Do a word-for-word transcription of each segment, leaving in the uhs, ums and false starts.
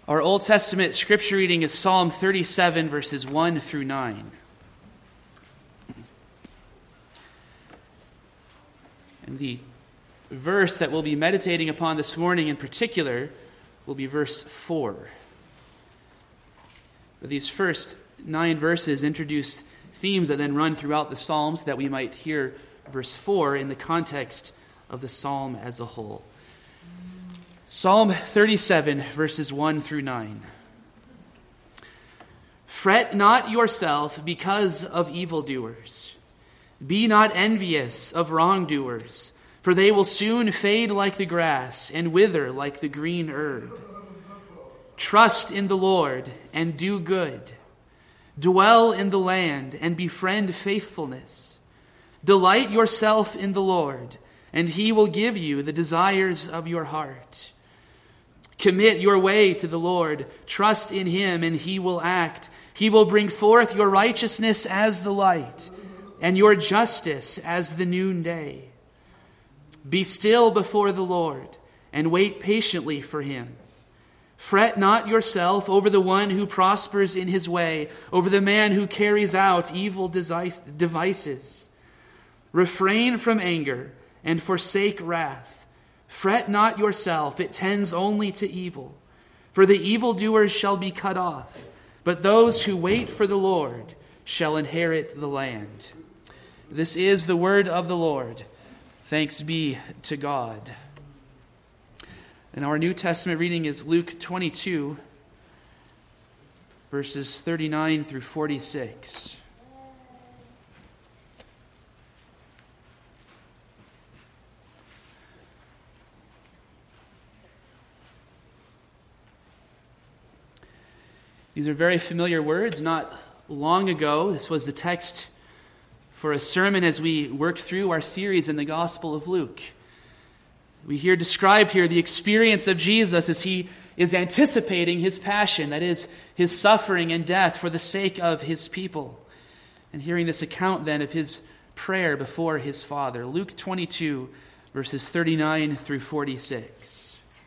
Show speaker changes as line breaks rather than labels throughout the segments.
Our Old Testament scripture reading is Psalm thirty-seven, verses one through nine. And the verse that we'll be meditating upon this morning in particular will be verse four. But these first nine verses introduce themes that then run throughout the Psalms that we might hear verse four in the context of the psalm as a whole. Psalm thirty-seven, verses one through nine. Fret not yourself because of evildoers. Be not envious of wrongdoers, for they will soon fade like the grass and wither like the green herb. Trust in the Lord and do good. Dwell in the land and befriend faithfulness. Delight yourself in the Lord, and he will give you the desires of your heart. Commit your way to the Lord. Trust in him, and he will act. He will bring forth your righteousness as the light, and your justice as the noonday. Be still before the Lord, and wait patiently for him. Fret not yourself over the one who prospers in his way, over the man who carries out evil devices. Refrain from anger, and forsake wrath. Fret not yourself, it tends only to evil. For the evildoers shall be cut off, but those who wait for the Lord shall inherit the land. This is the word of the Lord. Thanks be to God. And our New Testament reading is Luke twenty-two, verses thirty-nine through forty-six. These are very familiar words. Not long ago, this was the text for a sermon as we worked through our series in the Gospel of Luke. We hear described here the experience of Jesus as he is anticipating his passion, that is, his suffering and death for the sake of his people. And hearing this account then of his prayer before his Father. Luke twenty-two, verses thirty-nine through forty-six.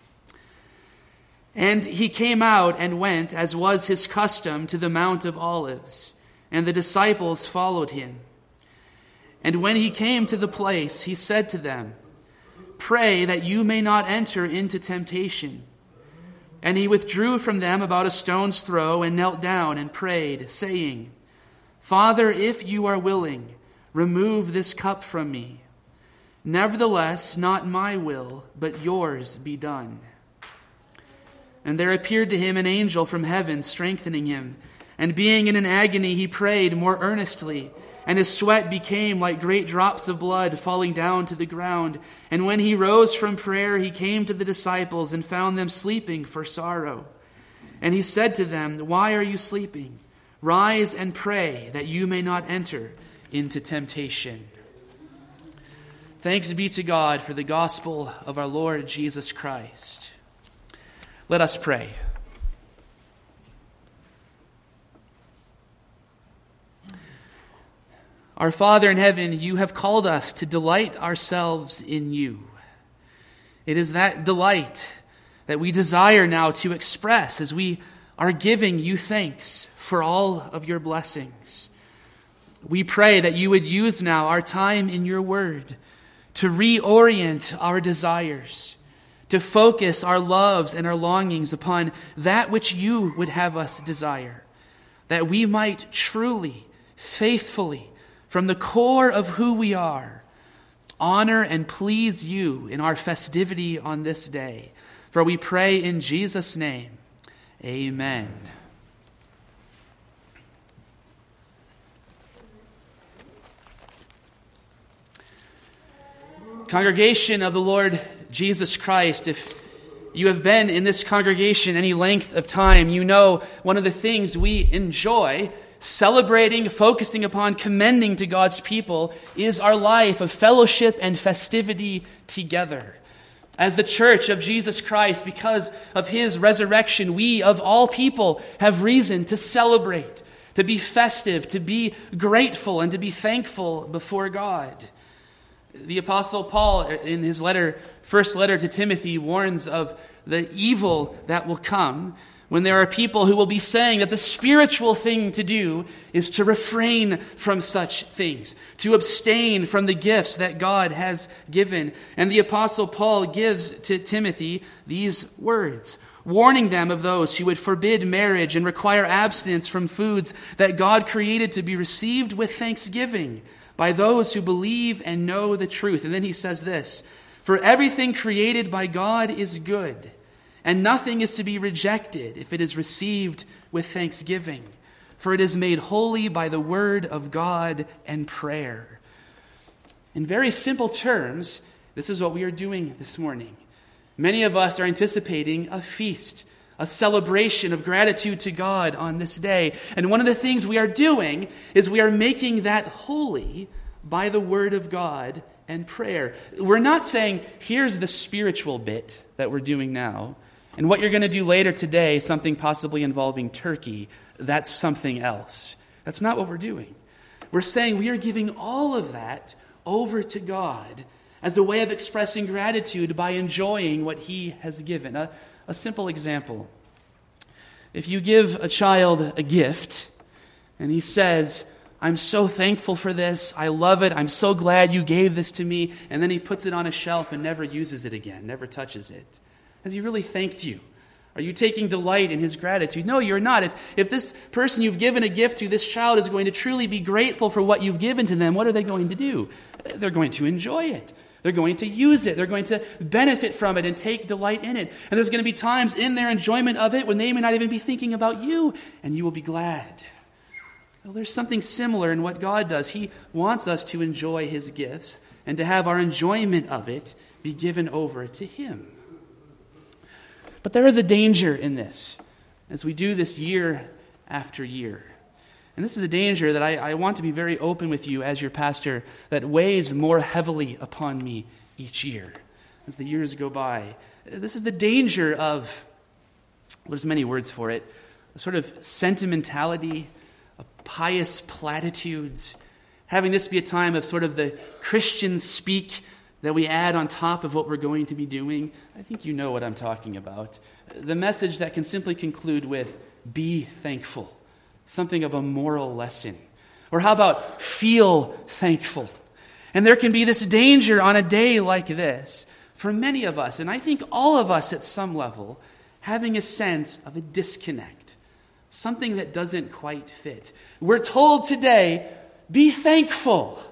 And he came out and went, as was his custom, to the Mount of Olives, and the disciples followed him. And when he came to the place, he said to them, Pray that you may not enter into temptation. And he withdrew from them about a stone's throw and knelt down and prayed, saying, Father, if you are willing, remove this cup from me. Nevertheless, not my will, but yours be done. And there appeared to him an angel from heaven, strengthening him. And being in an agony, he prayed more earnestly, and his sweat became like great drops of blood falling down to the ground. And when he rose from prayer, he came to the disciples and found them sleeping for sorrow. And he said to them, Why are you sleeping? Rise and pray, that you may not enter into temptation. Thanks be to God for the gospel of our Lord Jesus Christ. Let us pray. Our Father in heaven, you have called us to delight ourselves in you. It is that delight that we desire now to express as we are giving you thanks for all of your blessings. We pray that you would use now our time in your word to reorient our desires, to focus our loves and our longings upon that which you would have us desire, that we might truly, faithfully, from the core of who we are, honor and please you in our festivity on this day. For we pray in Jesus' name, amen. Congregation of the Lord Jesus Christ, if you have been in this congregation any length of time, you know one of the things we enjoy celebrating, focusing upon, commending to God's people is our life of fellowship and festivity together. As the church of Jesus Christ, because of his resurrection, we of all people have reason to celebrate, to be festive, to be grateful, and to be thankful before God. The Apostle Paul, in his letter, first letter to Timothy, warns of the evil that will come when there are people who will be saying that the spiritual thing to do is to refrain from such things, to abstain from the gifts that God has given. And the Apostle Paul gives to Timothy these words, warning them of those who would forbid marriage and require abstinence from foods that God created to be received with thanksgiving by those who believe and know the truth. And then he says this, for everything created by God is good, and nothing is to be rejected if it is received with thanksgiving, for it is made holy by the word of God and prayer. In very simple terms, this is what we are doing this morning. Many of us are anticipating a feast, a celebration of gratitude to God on this day. And one of the things we are doing is we are making that holy by the word of God and prayer. We're not saying, here's the spiritual bit that we're doing now, and what you're going to do later today, something possibly involving turkey, that's something else. That's not what we're doing. We're saying we are giving all of that over to God as a way of expressing gratitude by enjoying what He has given. A, a simple example. If you give a child a gift, and he says, I'm so thankful for this, I love it, I'm so glad you gave this to me, and then he puts it on a shelf and never uses it again, never touches it. Has he really thanked you? Are you taking delight in his gratitude? No, you're not. If, if this person you've given a gift to, this child is going to truly be grateful for what you've given to them, what are they going to do? They're going to enjoy it. They're going to use it. They're going to benefit from it and take delight in it. And there's going to be times in their enjoyment of it when they may not even be thinking about you, and you will be glad. Well, there's something similar in what God does. He wants us to enjoy His gifts and to have our enjoyment of it be given over to Him. But there is a danger in this, as we do this year after year. And this is a danger that I, I want to be very open with you as your pastor, that weighs more heavily upon me each year as the years go by. This is the danger of, well, there's many words for it, a sort of sentimentality, a pious platitudes, having this be a time of sort of the Christian speak that we add on top of what we're going to be doing. I think you know what I'm talking about. The message that can simply conclude with, be thankful. Something of a moral lesson. Or how about feel thankful? And there can be this danger on a day like this for many of us, and I think all of us at some level, having a sense of a disconnect. Something that doesn't quite fit. We're told today, be thankful.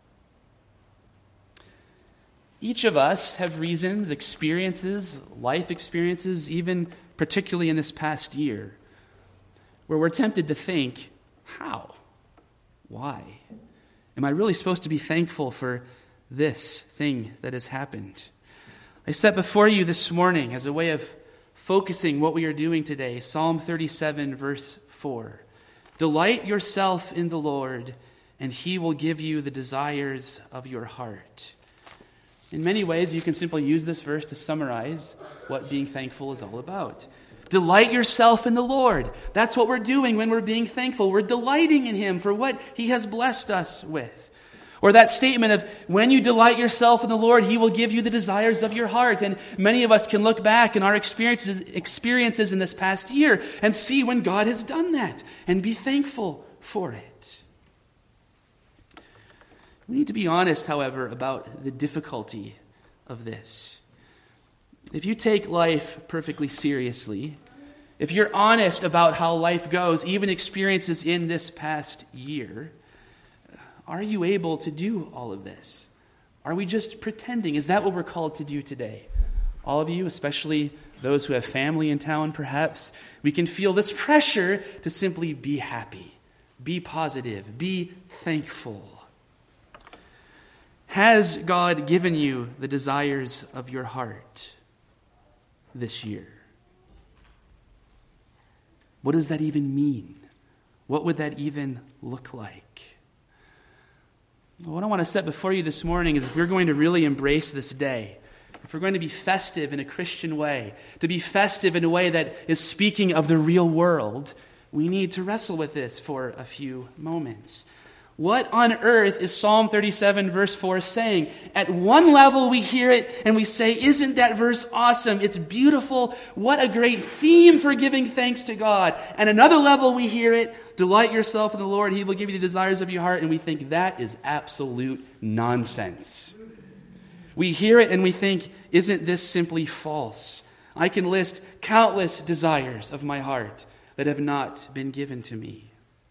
Each of us have reasons, experiences, life experiences, even particularly in this past year, where we're tempted to think, how? Why? Am I really supposed to be thankful for this thing that has happened? I set before you this morning as a way of focusing what we are doing today, Psalm thirty-seven, verse four. Delight yourself in the Lord, and He will give you the desires of your heart. In many ways, you can simply use this verse to summarize what being thankful is all about. Delight yourself in the Lord. That's what we're doing when we're being thankful. We're delighting in Him for what He has blessed us with. Or that statement of, when you delight yourself in the Lord, He will give you the desires of your heart. And many of us can look back in our experiences, experiences in this past year and see when God has done that and be thankful for it. We need to be honest, however, about the difficulty of this. If you take life perfectly seriously, if you're honest about how life goes, even experiences in this past year, are you able to do all of this? Are we just pretending? Is that what we're called to do today? All of you, especially those who have family in town perhaps, we can feel this pressure to simply be happy, be positive, be thankful. Has God given you the desires of your heart this year? What does that even mean? What would that even look like? What I want to set before you this morning is, if we're going to really embrace this day, if we're going to be festive in a Christian way, to be festive in a way that is speaking of the real world, we need to wrestle with this for a few moments. What on earth is Psalm thirty-seven verse four saying? At one level we hear it and we say, isn't that verse awesome? It's beautiful. What a great theme for giving thanks to God. And another level we hear it, delight yourself in the Lord, He will give you the desires of your heart. And we think that is absolute nonsense. We hear it and we think, isn't this simply false? I can list countless desires of my heart that have not been given to me.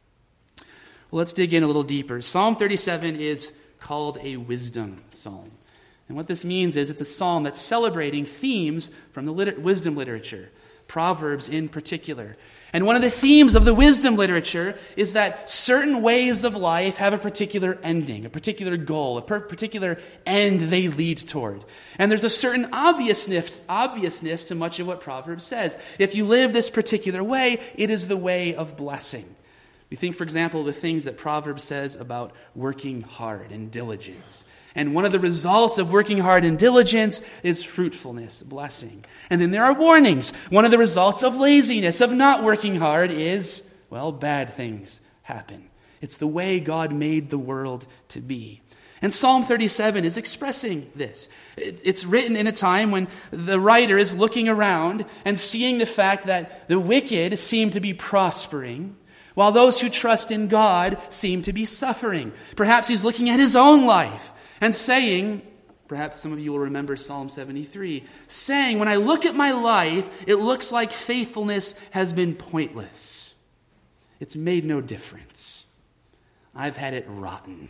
Well, let's dig in a little deeper. Psalm thirty-seven is called a wisdom psalm. And what this means is it's a psalm that's celebrating themes from the liter- wisdom literature, Proverbs in particular. And one of the themes of the wisdom literature is that certain ways of life have a particular ending, a particular goal, a per- particular end they lead toward. And there's a certain obviousness, obviousness to much of what Proverbs says. If you live this particular way, it is the way of blessing. We think, for example, the things that Proverbs says about working hard and diligence. And one of the results of working hard and diligence is fruitfulness, blessing. And then there are warnings. One of the results of laziness, of not working hard is, well, bad things happen. It's the way God made the world to be. And Psalm thirty-seven is expressing this. It's written in a time when the writer is looking around and seeing the fact that the wicked seem to be prospering, while those who trust in God seem to be suffering. Perhaps he's looking at his own life and saying, perhaps some of you will remember Psalm seventy-three, saying, when I look at my life, it looks like faithfulness has been pointless. It's made no difference. I've had it rotten.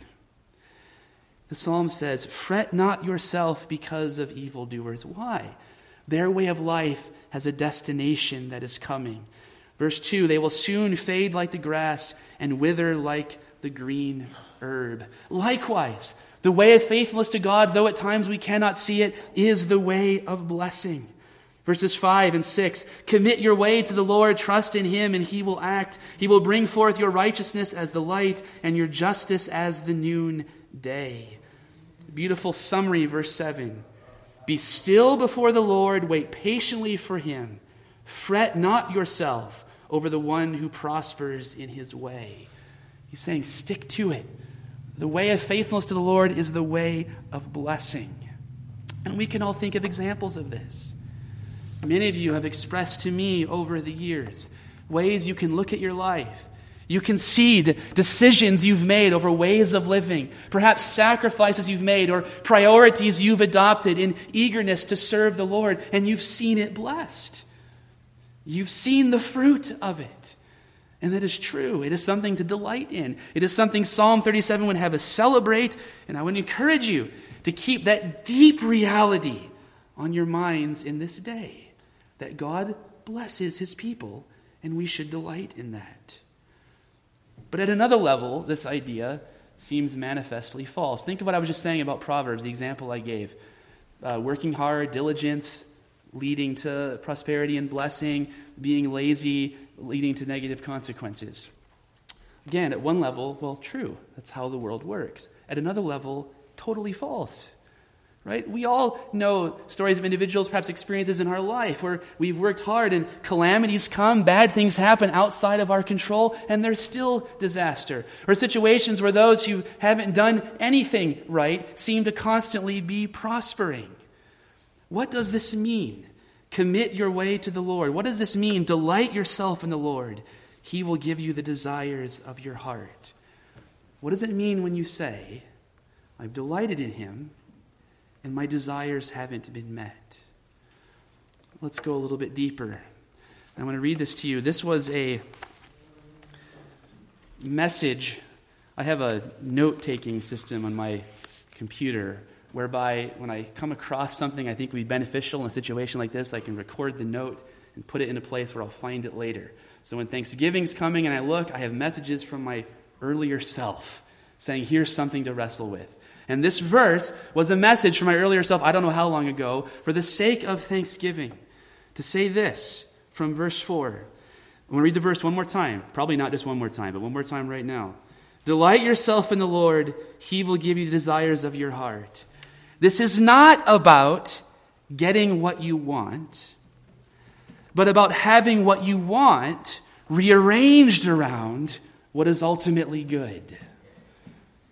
The psalm says, fret not yourself because of evildoers. Why? Their way of life has a destination that is coming. Verse two, they will soon fade like the grass and wither like the green herb. Likewise, the way of faithfulness to God, though at times we cannot see it, is the way of blessing. Verses five and six, commit your way to the Lord, trust in Him, and He will act. He will bring forth your righteousness as the light and your justice as the noonday. Beautiful summary, verse seven. Be still before the Lord, wait patiently for Him. Fret not yourself over the one who prospers in his way. He's saying, stick to it. The way of faithfulness to the Lord is the way of blessing. And we can all think of examples of this. Many of you have expressed to me over the years ways you can look at your life. You can see decisions you've made over ways of living, perhaps sacrifices you've made or priorities you've adopted in eagerness to serve the Lord, and you've seen it blessed. You've seen the fruit of it. And that is true. It is something to delight in. It is something Psalm thirty-seven would have us celebrate. And I would encourage you to keep that deep reality on your minds in this day. That God blesses His people and we should delight in that. But at another level, this idea seems manifestly false. Think of what I was just saying about Proverbs, the example I gave. Uh, working hard, diligence, leading to prosperity and blessing, being lazy, leading to negative consequences. Again, at one level, well, true. That's how the world works. At another level, totally false. Right? We all know stories of individuals, perhaps experiences in our life where we've worked hard and calamities come, bad things happen outside of our control, and there's still disaster. Or situations where those who haven't done anything right seem to constantly be prospering. What does this mean? Commit your way to the Lord. What does this mean? Delight yourself in the Lord. He will give you the desires of your heart. What does it mean when you say, I've delighted in Him and my desires haven't been met? Let's go a little bit deeper. I want to read this to you. This was a message. I have a note-taking system on my computer whereby when I come across something I think would be beneficial in a situation like this, I can record the note and put it in a place where I'll find it later. So when Thanksgiving's coming and I look, I have messages from my earlier self saying, here's something to wrestle with. And this verse was a message from my earlier self, I don't know how long ago, for the sake of Thanksgiving, to say this from verse four. I'm going to read the verse one more time. Probably not just one more time, but one more time right now. Delight yourself in the Lord, He will give you the desires of your heart. This is not about getting what you want, but about having what you want rearranged around what is ultimately good.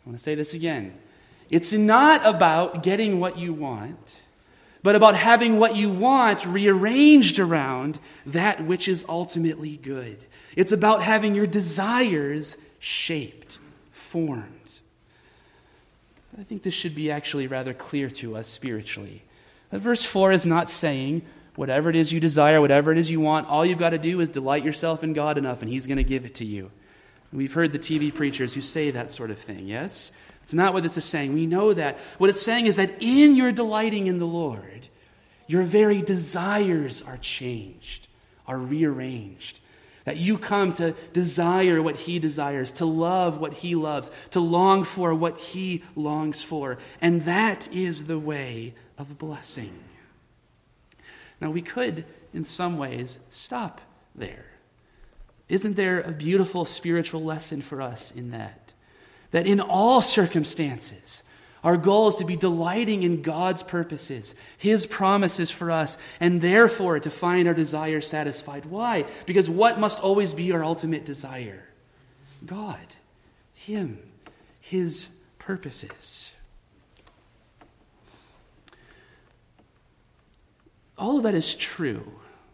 I want to say this again. It's not about getting what you want, but about having what you want rearranged around that which is ultimately good. It's about having your desires shaped, formed. I think this should be actually rather clear to us spiritually. Verse four is not saying, whatever it is you desire, whatever it is you want, all you've got to do is delight yourself in God enough and He's going to give it to you. We've heard the T V preachers who say that sort of thing, yes? It's not what this is saying. We know that. What it's saying is that in your delighting in the Lord, your very desires are changed, are rearranged. That you come to desire what He desires, to love what He loves, to long for what He longs for. And that is the way of blessing. Now, we could, in some ways, stop there. Isn't there a beautiful spiritual lesson for us in that? That in all circumstances, our goal is to be delighting in God's purposes, His promises for us, and therefore to find our desires satisfied. Why? Because what must always be our ultimate desire? God, Him, His purposes. All of that is true.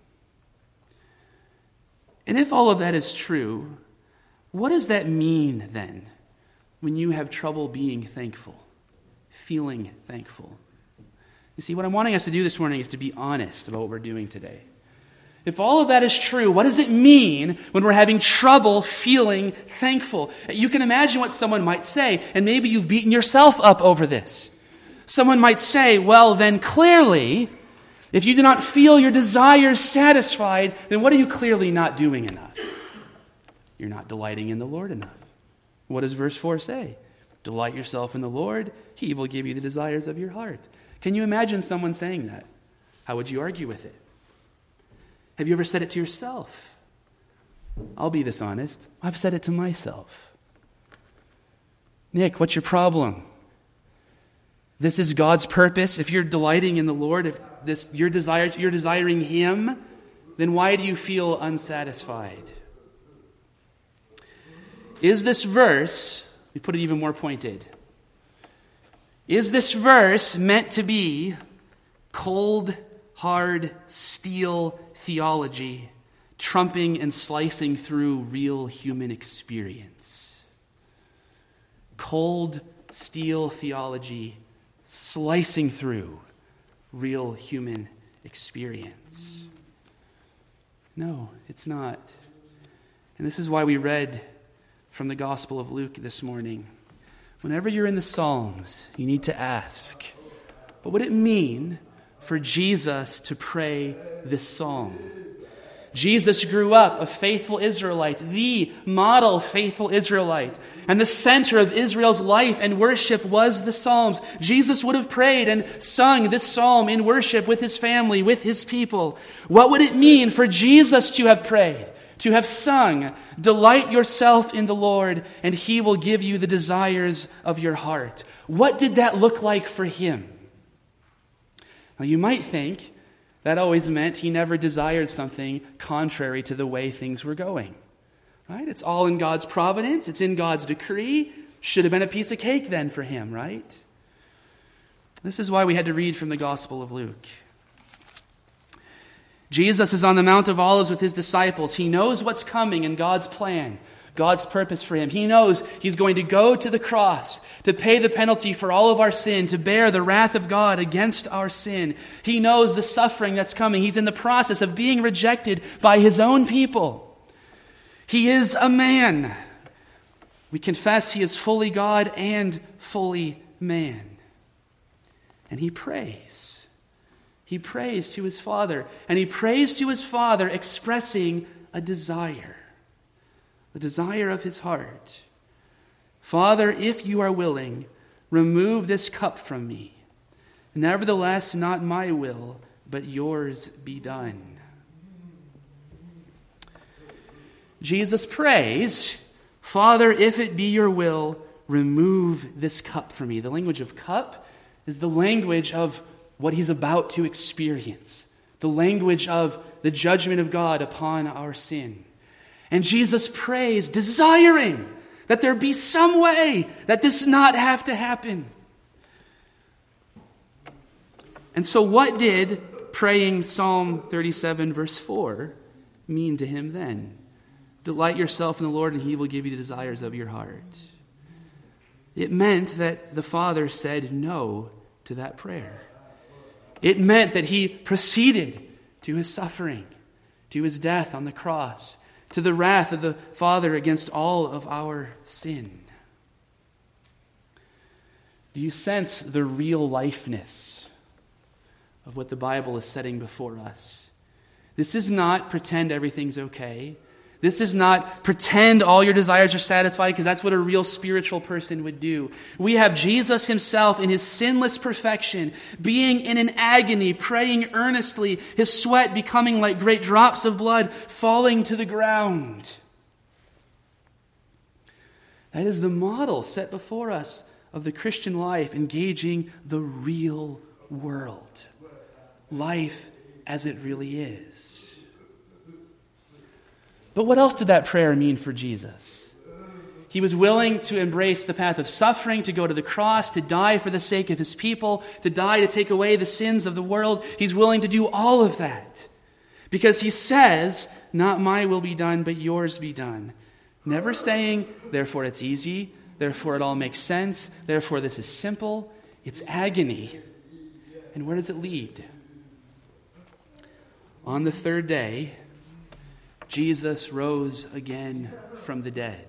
And if all of that is true, what does that mean then when you have trouble being thankful, feeling thankful? You see, what I'm wanting us to do this morning is to be honest about what we're doing today. If all of that is true, what does it mean when we're having trouble feeling thankful? You can imagine what someone might say, and maybe you've beaten yourself up over this. Someone might say, well, then clearly, if you do not feel your desires satisfied, then what are you clearly not doing enough? You're not delighting in the Lord enough. What does verse four say? Delight yourself in the Lord, He will give you the desires of your heart. Can you imagine someone saying that? How would you argue with it? Have you ever said it to yourself? I'll be this honest. I've said it to myself. Nick, what's your problem? This is God's purpose. If you're delighting in the Lord, if this your desire, you're desiring Him, then why do you feel unsatisfied? Is this verse, we put it even more pointed, is this verse meant to be cold, hard, steel theology, trumping and slicing through real human experience? Cold, steel theology, slicing through real human experience. No, it's not. And this is why we read from the Gospel of Luke this morning. Whenever you're in the Psalms, you need to ask, what would it mean for Jesus to pray this psalm? Jesus grew up a faithful Israelite, the model faithful Israelite. And the center of Israel's life and worship was the Psalms. Jesus would have prayed and sung this psalm in worship with His family, with His people. What would it mean for Jesus to have prayed, to have sung, delight yourself in the Lord, and He will give you the desires of your heart? What did that look like for Him? Now you might think that always meant He never desired something contrary to the way things were going. Right? It's all in God's providence. It's in God's decree. Should have been a piece of cake then for Him, right? This is why we had to read from the Gospel of Luke. Jesus is on the Mount of Olives with His disciples. He knows what's coming in God's plan, God's purpose for Him. He knows He's going to go to the cross to pay the penalty for all of our sin, to bear the wrath of God against our sin. He knows the suffering that's coming. He's in the process of being rejected by His own people. He is a man. We confess He is fully God and fully man. And He prays. He prays to His Father. And He prays to His Father expressing a desire. The desire of His heart. Father, if you are willing, remove this cup from me. Nevertheless, not my will, but yours be done. Jesus prays, Father, if it be your will, remove this cup from me. The language of cup is the language of what He's about to experience. The language of the judgment of God upon our sin. And Jesus prays, desiring That there be some way that this not have to happen. And so what did praying Psalm thirty-seven verse four mean to him then? Delight yourself in the Lord and he will give you the desires of your heart. It meant that the Father said no to that prayer. It meant that he proceeded to his suffering, to his death on the cross, to the wrath of the Father against all of our sin. Do you sense the real lifeness of what the Bible is setting before us? This is not pretend everything's okay. This is not pretend all your desires are satisfied, because that's what a real spiritual person would do. We have Jesus himself in his sinless perfection, being in an agony, praying earnestly, his sweat becoming like great drops of blood falling to the ground. That is the model set before us of the Christian life, engaging the real world. Life as it really is. But what else did that prayer mean for Jesus? He was willing to embrace the path of suffering, to go to the cross, to die for the sake of his people, to die to take away the sins of the world. He's willing to do all of that because he says, not my will be done, but yours be done. Never saying, therefore it's easy, therefore it all makes sense, therefore this is simple. It's agony. And where does it lead? On the third day, Jesus rose again from the dead.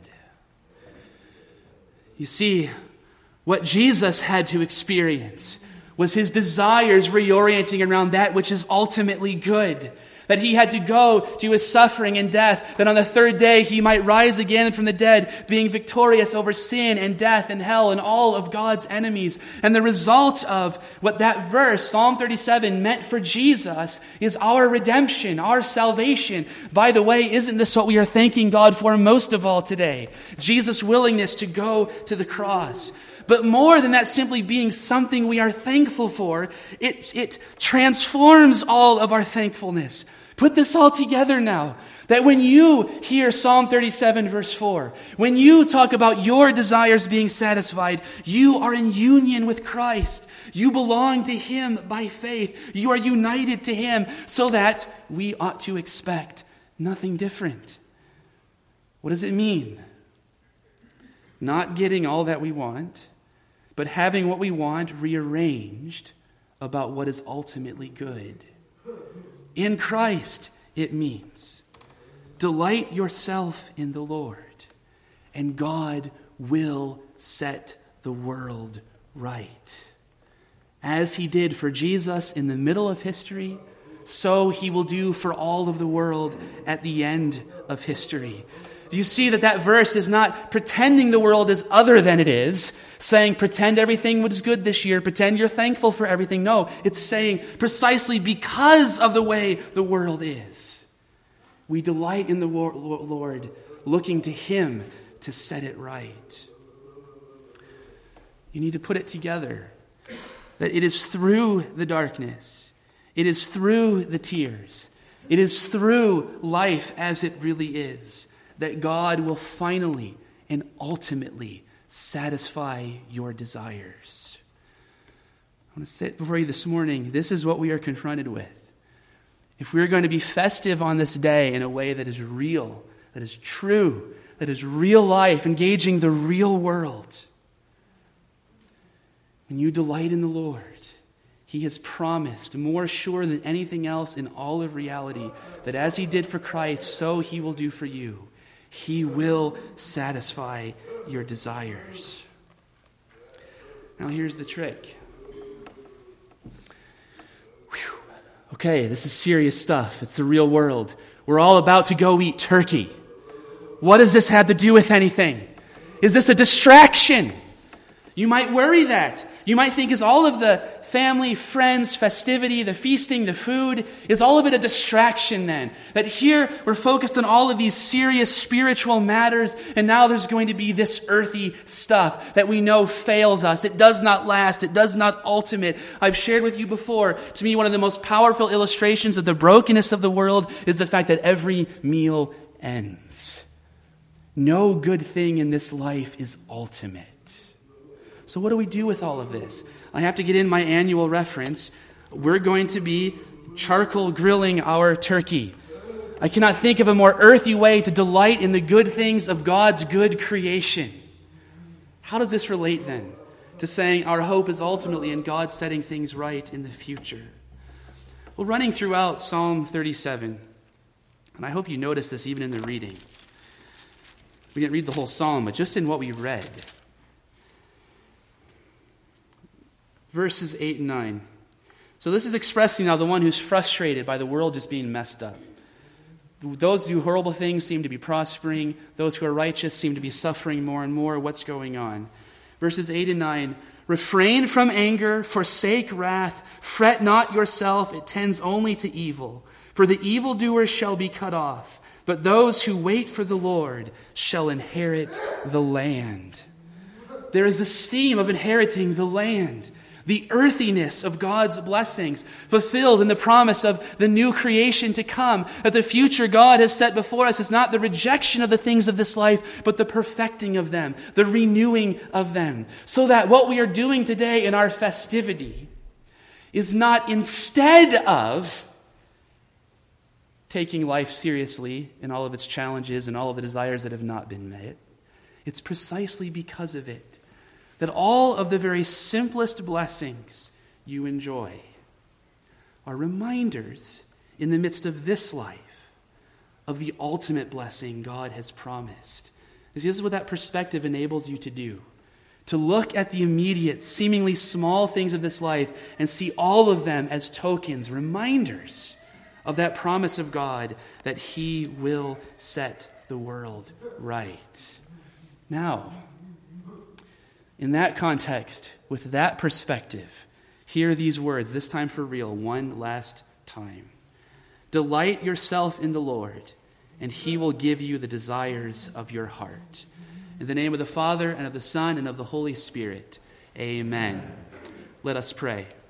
You see, what Jesus had to experience was his desires reorienting around that which is ultimately good. That he had to go to his suffering and death, that on the third day he might rise again from the dead, being victorious over sin and death and hell and all of God's enemies. And the result of what that verse, Psalm thirty-seven, meant for Jesus is our redemption, our salvation. By the way, isn't this what we are thanking God for most of all today? Jesus' willingness to go to the cross. But more than that simply being something we are thankful for, it, it transforms all of our thankfulness. Put this all together now. That when you hear Psalm thirty-seven verse four, when you talk about your desires being satisfied, you are in union with Christ. You belong to him by faith. You are united to him, so that we ought to expect nothing different. What does it mean? Not getting all that we want, but having what we want rearranged about what is ultimately good. In Christ, it means delight yourself in the Lord, and God will set the world right. As he did for Jesus in the middle of history, so he will do for all of the world at the end of history. Do you see that that verse is not pretending the world is other than it is, saying pretend everything was good this year, pretend you're thankful for everything. No, it's saying precisely because of the way the world is, we delight in the Lord, looking to him to set it right. You need to put it together, that it is through the darkness, it is through the tears, it is through life as it really is, that God will finally and ultimately satisfy your desires. I want to say it before you this morning. This is what we are confronted with. If we're going to be festive on this day in a way that is real, that is true, that is real life, engaging the real world, when you delight in the Lord, he has promised, more sure than anything else in all of reality, that as he did for Christ, so he will do for you. He will satisfy your desires. Now here's the trick. Whew. Okay, this is serious stuff. It's the real world. We're all about to go eat turkey. What does this have to do with anything? Is this a distraction? You might worry that. You might think, is all of the family, friends, festivity, the feasting, the food, is all of it a distraction then? That here we're focused on all of these serious spiritual matters, and now there's going to be this earthy stuff that we know fails us. It does not last. It does not ultimate. I've shared with you before, to me one of the most powerful illustrations of the brokenness of the world is the fact that every meal ends. No good thing in this life is ultimate. So what do we do with all of this? I have to get in my annual reference. We're going to be charcoal grilling our turkey. I cannot think of a more earthy way to delight in the good things of God's good creation. How does this relate then to saying our hope is ultimately in God setting things right in the future? Well, running throughout Psalm thirty-seven, and I hope you noticed this even in the reading. We didn't read the whole psalm, but just in what we read. Verses eight and nine. So this is expressing now the one who's frustrated by the world just being messed up. Those who do horrible things seem to be prospering. Those who are righteous seem to be suffering more and more. What's going on? Verses eight and nine. Refrain from anger, forsake wrath, fret not yourself, it tends only to evil. For the evildoer shall be cut off, but those who wait for the Lord shall inherit the land. There is this theme of inheriting the land. The earthiness of God's blessings, fulfilled in the promise of the new creation to come, that the future God has set before us is not the rejection of the things of this life, but the perfecting of them, the renewing of them. So that what we are doing today in our festivity is not instead of taking life seriously in all of its challenges and all of the desires that have not been met. It's precisely because of it that all of the very simplest blessings you enjoy are reminders in the midst of this life of the ultimate blessing God has promised. This is what that perspective enables you to do. To look at the immediate, seemingly small things of this life and see all of them as tokens, reminders of that promise of God that He will set the world right. Now, in that context, with that perspective, hear these words, this time for real, one last time. Delight yourself in the Lord, and He will give you the desires of your heart. In the name of the Father, and of the Son, and of the Holy Spirit, amen. Let us pray.